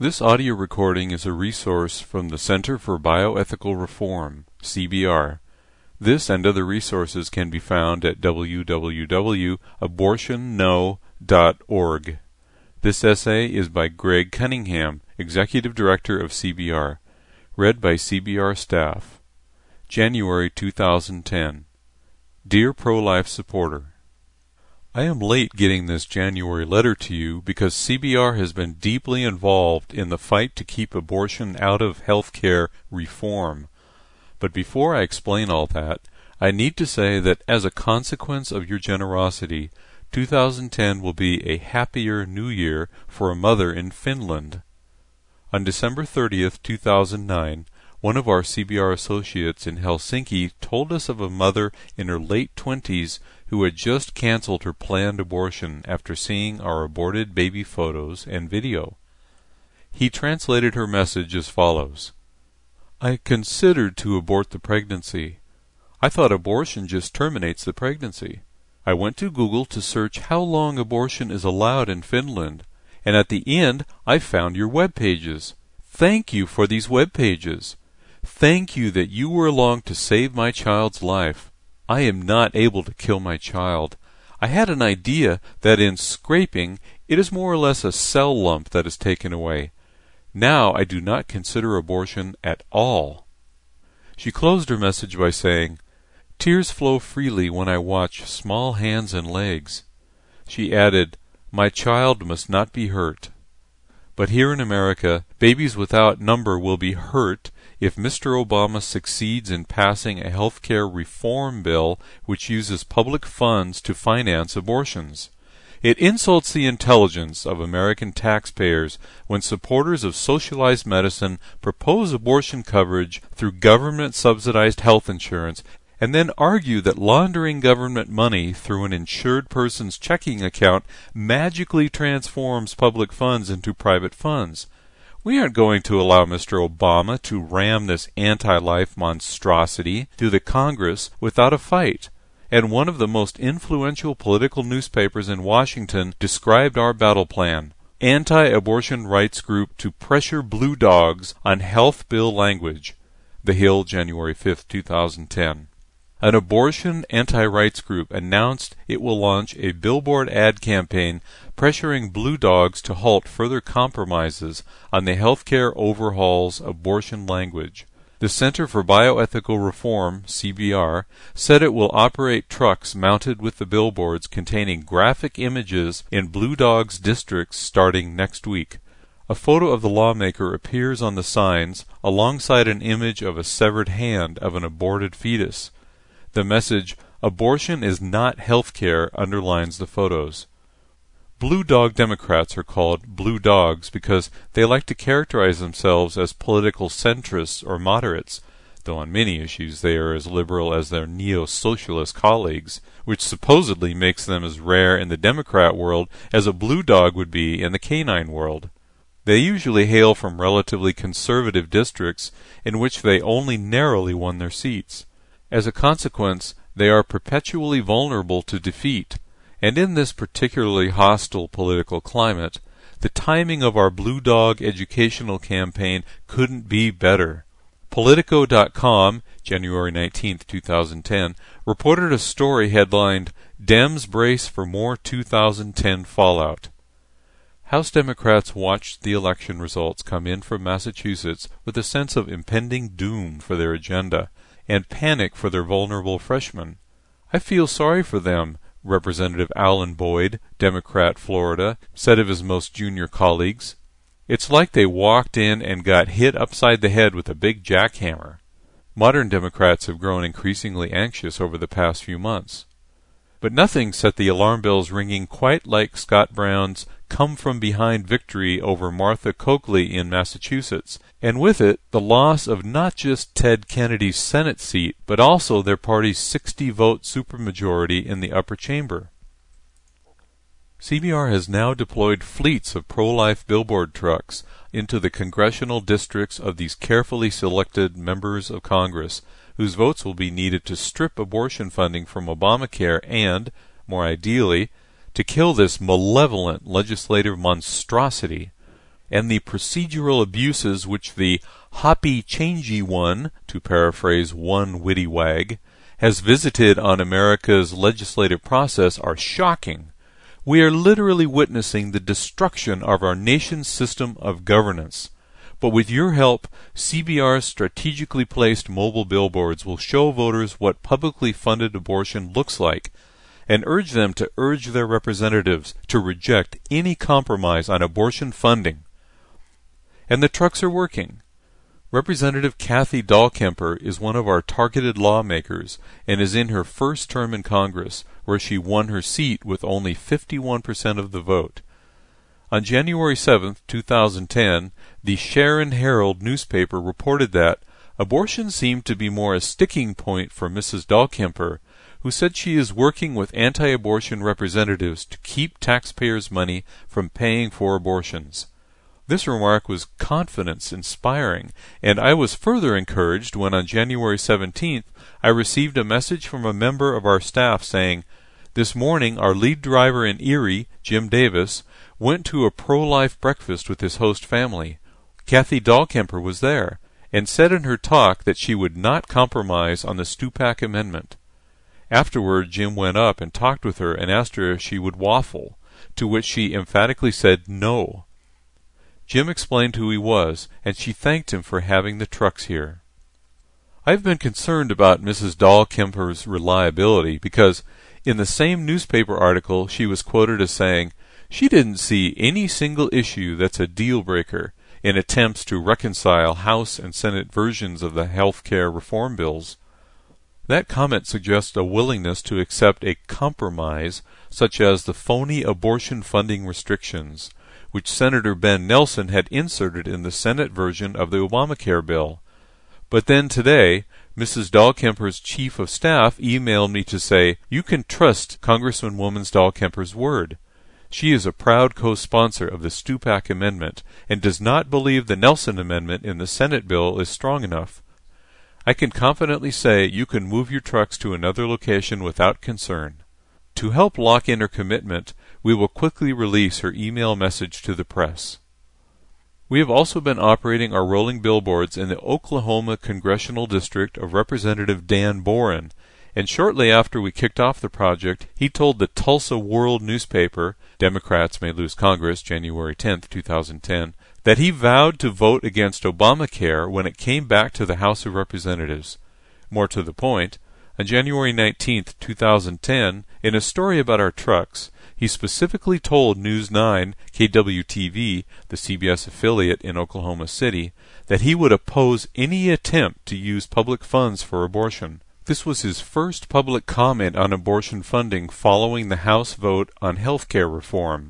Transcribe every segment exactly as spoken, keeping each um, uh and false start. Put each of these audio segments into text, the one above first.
This audio recording is a resource from the Center for Bioethical Reform, C B R. This and other resources can be found at w w w dot abortion no dot org. This essay is by Greg Cunningham, Executive Director of C B R. Read by C B R staff. January two thousand ten. Dear Pro-Life Supporter, I am late getting this January letter to you because C B R has been deeply involved in the fight to keep abortion out of health care reform. But before I explain all that, I need to say that as a consequence of your generosity, two thousand ten will be a happier new year for a mother in Finland. On December thirtieth, two thousand nine, one of our C B R associates in Helsinki told us of a mother in her late twenties who had just canceled her planned abortion after seeing our aborted baby photos and video. He translated her message as follows. I considered to abort the pregnancy. I thought abortion just terminates the pregnancy. I went to Google to search how long abortion is allowed in Finland, and at the end I found your web pages. Thank you for these web pages. Thank you that you were along to save my child's life. I am not able to kill my child. I had an idea that in scraping it is more or less a cell lump that is taken away. Now I do not consider abortion at all. She closed her message by saying, Tears flow freely when I watch small hands and legs. She added, My child must not be hurt. But here in America, babies without number will be hurt if Mister Obama succeeds in passing a health care reform bill which uses public funds to finance abortions. It insults the intelligence of American taxpayers when supporters of socialized medicine propose abortion coverage through government-subsidized health insurance and then argue that laundering government money through an insured person's checking account magically transforms public funds into private funds. We aren't going to allow Mister Obama to ram this anti-life monstrosity through the Congress without a fight. And one of the most influential political newspapers in Washington described our battle plan, Anti-Abortion Rights Group to Pressure Blue Dogs on Health Bill Language. The Hill, January fifth, two thousand ten. An abortion anti-rights group announced it will launch a billboard ad campaign pressuring Blue Dogs to halt further compromises on the healthcare overhaul's abortion language. The Center for Bioethical Reform, C B R, said it will operate trucks mounted with the billboards containing graphic images in Blue Dogs districts starting next week. A photo of the lawmaker appears on the signs alongside an image of a severed hand of an aborted fetus. The message, Abortion is not health care, underlines the photos. Blue Dog Democrats are called Blue Dogs because they like to characterize themselves as political centrists or moderates, though on many issues they are as liberal as their neo-socialist colleagues, which supposedly makes them as rare in the Democrat world as a blue dog would be in the canine world. They usually hail from relatively conservative districts in which they only narrowly won their seats. As a consequence, they are perpetually vulnerable to defeat, and in this particularly hostile political climate, the timing of our Blue Dog educational campaign couldn't be better. Politico dot com, January nineteenth, two thousand ten, reported a story headlined, Dems Brace for More two thousand ten Fallout. House Democrats watched the election results come in from Massachusetts with a sense of impending doom for their agenda, and panic for their vulnerable freshmen. I feel sorry for them, Representative Alan Boyd, Democrat, Florida, said of his most junior colleagues. It's like they walked in and got hit upside the head with a big jackhammer. Modern Democrats have grown increasingly anxious over the past few months. But nothing set the alarm bells ringing quite like Scott Brown's come-from-behind victory over Martha Coakley in Massachusetts, and with it the loss of not just Ted Kennedy's Senate seat, but also their party's sixty-vote supermajority in the upper chamber. C B R has now deployed fleets of pro-life billboard trucks into the congressional districts of these carefully selected members of Congress, whose votes will be needed to strip abortion funding from Obamacare and, more ideally, to kill this malevolent legislative monstrosity. and the procedural abuses which the hoppy-changey one, to paraphrase one witty wag, has visited on America's legislative process are shocking. We are literally witnessing the destruction of our nation's system of governance. But with your help, C B R's strategically placed mobile billboards will show voters what publicly funded abortion looks like, and urge them to urge their representatives to reject any compromise on abortion funding. And the trucks are working. Representative Kathy Dahlkemper is one of our targeted lawmakers and is in her first term in Congress, where she won her seat with only fifty-one percent of the vote. On January seventh, two thousand ten, the Sharon Herald newspaper reported that abortion seemed to be more a sticking point for Missus Dahlkemper, who said she is working with anti-abortion representatives to keep taxpayers' money from paying for abortions. This remark was confidence-inspiring, and I was further encouraged when on January seventeenth I received a message from a member of our staff saying, "This morning our lead driver in Erie, Jim Davis, went to a pro-life breakfast with his host family. Kathy Dahlkemper was there, and said in her talk that she would not compromise on the Stupak Amendment." Afterward, Jim went up and talked with her and asked her if she would waffle, to which she emphatically said no. Jim explained who he was, and she thanked him for having the trucks here. I've been concerned about Missus Dahlkemper's reliability because in the same newspaper article she was quoted as saying she didn't see any single issue that's a deal-breaker in attempts to reconcile House and Senate versions of the health care reform bills. That comment suggests a willingness to accept a compromise such as the phony abortion funding restrictions, which Senator Ben Nelson had inserted in the Senate version of the Obamacare bill. But then today, Missus Dahlkemper's chief of staff emailed me to say, "You can trust Congresswoman Dahlkemper's word. She is a proud co-sponsor of the Stupak Amendment and does not believe the Nelson Amendment in the Senate bill is strong enough. I can confidently say you can move your trucks to another location without concern." To help lock in her commitment, we will quickly release her email message to the press. We have also been operating our rolling billboards in the Oklahoma Congressional District of Representative Dan Boren, and shortly after we kicked off the project, he told the Tulsa World newspaper, Democrats May Lose Congress, January tenth, two thousand ten, that he vowed to vote against Obamacare when it came back to the House of Representatives. More to the point, on January nineteenth, two thousand ten, in a story about our trucks, he specifically told News nine K W T V, the C B S affiliate in Oklahoma City, that he would oppose any attempt to use public funds for abortion. This was his first public comment on abortion funding following the House vote on health care reform.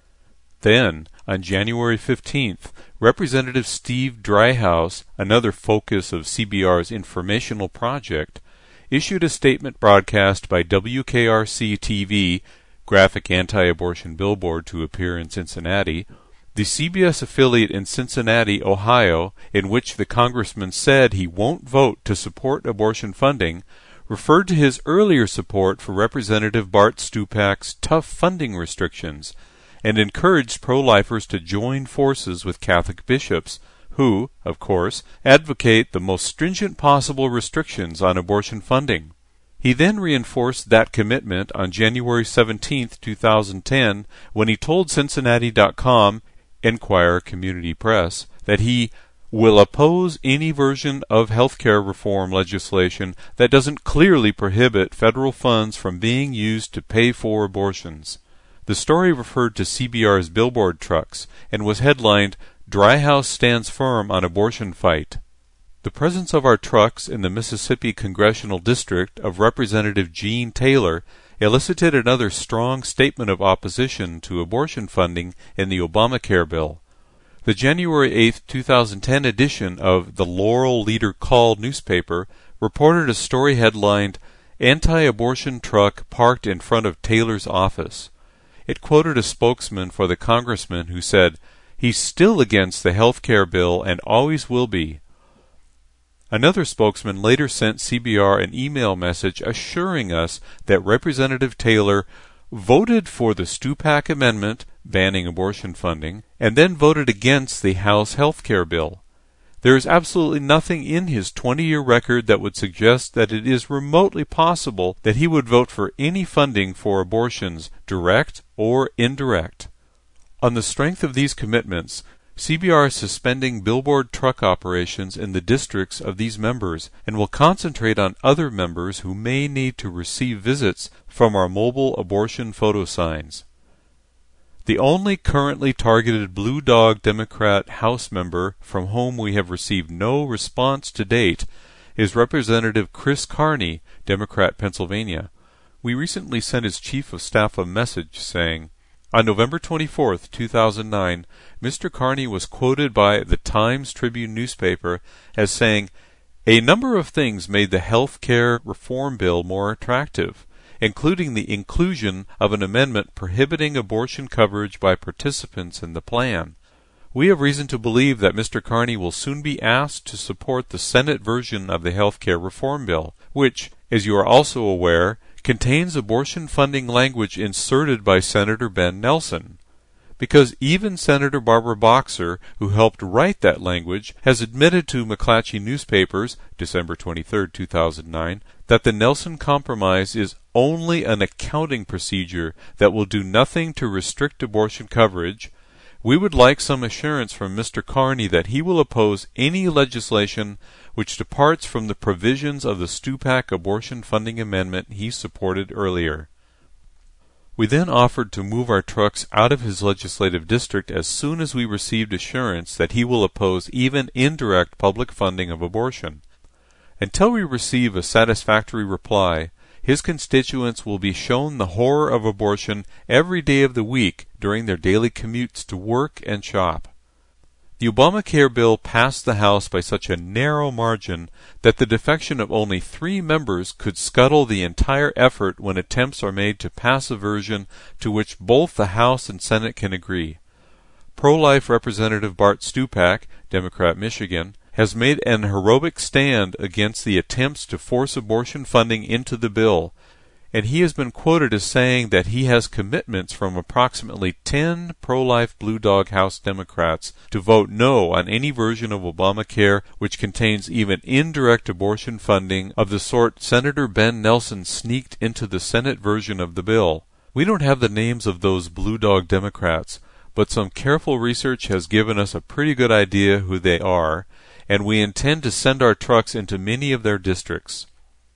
Then, on January fifteenth, Representative Steve Dryhouse, another focus of C B R's informational project, issued a statement broadcast by W K R C T V, graphic anti-abortion billboard to appear in Cincinnati, the C B S affiliate in Cincinnati, Ohio, in which the congressman said he won't vote to support abortion funding, referred to his earlier support for Representative Bart Stupak's tough funding restrictions, and encouraged pro-lifers to join forces with Catholic bishops, who, of course, advocate the most stringent possible restrictions on abortion funding. He then reinforced that commitment on January seventeenth, two thousand ten, when he told Cincinnati dot com, Enquirer Community Press, that he will oppose any version of health care reform legislation that doesn't clearly prohibit federal funds from being used to pay for abortions. The story referred to C B R's billboard trucks and was headlined, "Dryhouse Stands Firm on Abortion Fight." The presence of our trucks in the Mississippi Congressional District of Representative Gene Taylor elicited another strong statement of opposition to abortion funding in the Obamacare bill. The January eighth, two thousand ten edition of the Laurel Leader Call newspaper reported a story headlined, "Anti-Abortion Truck Parked in Front of Taylor's Office." It quoted a spokesman for the congressman who said, "He's still against the health care bill and always will be." Another spokesman later sent C B R an email message assuring us that Representative Taylor voted for the Stupak Amendment banning abortion funding, and then voted against the House health care bill. There is absolutely nothing in his twenty-year record that would suggest that it is remotely possible that he would vote for any funding for abortions, direct or indirect. On the strength of these commitments, C B R is suspending billboard truck operations in the districts of these members and will concentrate on other members who may need to receive visits from our mobile abortion photo signs. The only currently targeted Blue Dog Democrat House member from whom we have received no response to date is Representative Chris Carney, Democrat, Pennsylvania. We recently sent his chief of staff a message saying, on November twenty-fourth, two thousand nine, Mister Carney was quoted by the Times-Tribune newspaper as saying, "A number of things made the health care reform bill more attractive, including the inclusion of an amendment prohibiting abortion coverage by participants in the plan. We have reason to believe that Mister Carney will soon be asked to support the Senate version of the health care reform bill, which, as you are also aware, contains abortion funding language inserted by Senator Ben Nelson. Because even Senator Barbara Boxer, who helped write that language, has admitted to McClatchy newspapers, December twenty-third, two thousand nine, that the Nelson Compromise is only an accounting procedure that will do nothing to restrict abortion coverage, we would like some assurance from Mister Carney that he will oppose any legislation which departs from the provisions of the Stupak abortion funding amendment he supported earlier." We then offered to move our trucks out of his legislative district as soon as we received assurance that he will oppose even indirect public funding of abortion. Until we receive a satisfactory reply, his constituents will be shown the horror of abortion every day of the week during their daily commutes to work and shop. The Obamacare bill passed the House by such a narrow margin that the defection of only three members could scuttle the entire effort when attempts are made to pass a version to which both the House and Senate can agree. Pro-life Representative Bart Stupak, Democrat, Michigan, has made an heroic stand against the attempts to force abortion funding into the bill, and he has been quoted as saying that he has commitments from approximately ten pro-life Blue Dog House Democrats to vote no on any version of Obamacare which contains even indirect abortion funding of the sort Senator Ben Nelson sneaked into the Senate version of the bill. We don't have the names of those Blue Dog Democrats, but some careful research has given us a pretty good idea who they are, and we intend to send our trucks into many of their districts.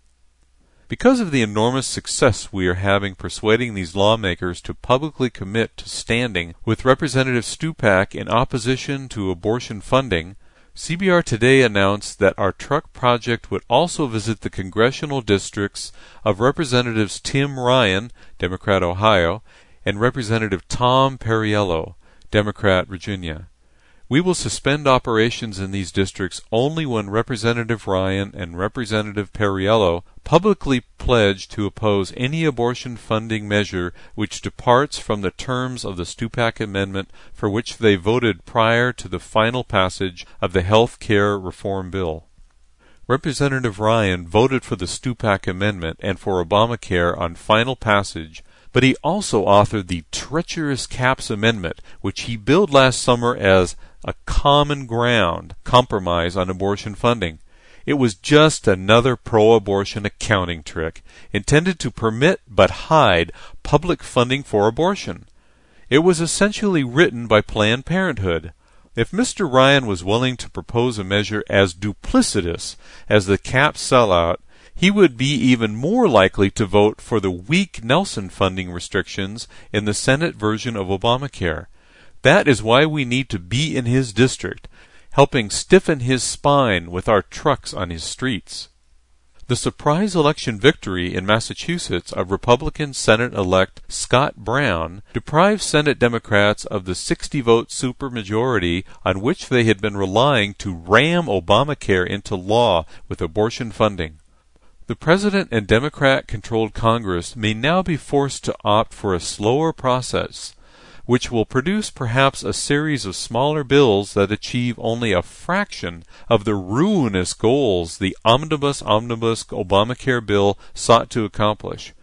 Because of the enormous success we are having persuading these lawmakers to publicly commit to standing with Representative Stupak in opposition to abortion funding, C B R today announced that our truck project would also visit the congressional districts of Representatives Tim Ryan, Democrat, Ohio, and Representative Tom Perriello, Democrat, Virginia. We will suspend operations in these districts only when Representative Ryan and Representative Perriello publicly pledge to oppose any abortion funding measure which departs from the terms of the Stupak Amendment for which they voted prior to the final passage of the health care reform bill. Representative Ryan voted for the Stupak Amendment and for Obamacare on final passage, but he also authored the treacherous Capps Amendment, which he billed last summer as a common ground compromise on abortion funding. It was just another pro-abortion accounting trick intended to permit but hide public funding for abortion. It was essentially written by Planned Parenthood. If Mister Ryan was willing to propose a measure as duplicitous as the Capps sellout, he would be even more likely to vote for the weak Nelson funding restrictions in the Senate version of Obamacare. That is why we need to be in his district, helping stiffen his spine with our trucks on his streets. The surprise election victory in Massachusetts of Republican Senate-elect Scott Brown deprived Senate Democrats of the sixty-vote supermajority on which they had been relying to ram Obamacare into law with abortion funding. The President and Democrat-controlled Congress may now be forced to opt for a slower process, which will produce perhaps a series of smaller bills that achieve only a fraction of the ruinous goals the omnibus omnibus Obamacare bill sought to accomplish.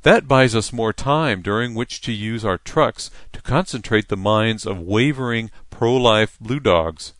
That buys us more time during which to use our trucks to concentrate the minds of wavering pro-life blue dogs.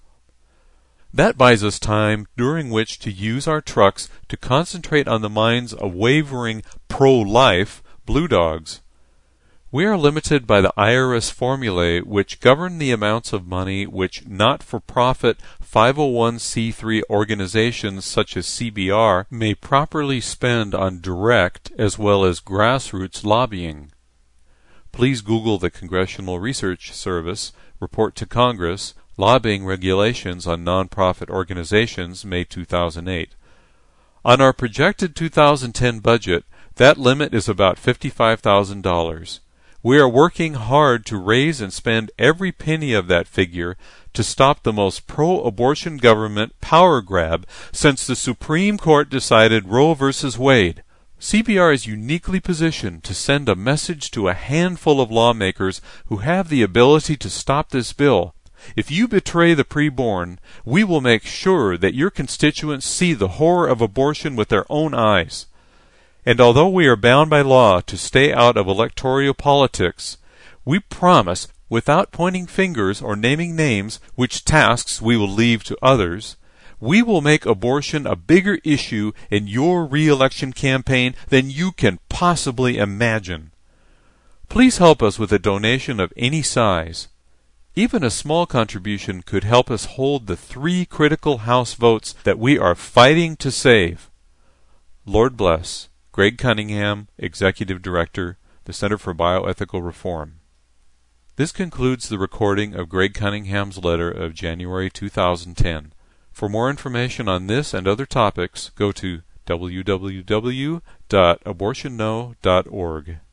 That buys us time during which to use our trucks to concentrate on the minds of wavering pro-life blue dogs. We are limited by the I R S formulae which govern the amounts of money which not-for-profit five oh one c three organizations such as C B R may properly spend on direct as well as grassroots lobbying. Please Google the Congressional Research Service Report to Congress, Lobbying Regulations on Nonprofit Organizations, May two thousand eight. On our projected two thousand ten budget, that limit is about fifty-five thousand dollars. We are working hard to raise and spend every penny of that figure to stop the most pro-abortion government power grab since the Supreme Court decided Roe versus Wade. C B R is uniquely positioned to send a message to a handful of lawmakers who have the ability to stop this bill. If you betray the preborn, we will make sure that your constituents see the horror of abortion with their own eyes. And although we are bound by law to stay out of electoral politics, we promise, without pointing fingers or naming names, which tasks we will leave to others, we will make abortion a bigger issue in your re-election campaign than you can possibly imagine. Please help us with a donation of any size. Even a small contribution could help us hold the three critical House votes that we are fighting to save. Lord bless. Greg Cunningham, Executive Director, the Center for Bioethical Reform. This concludes the recording of Greg Cunningham's letter of January two thousand ten. For more information on this and other topics, go to w w w dot abortion no dot org.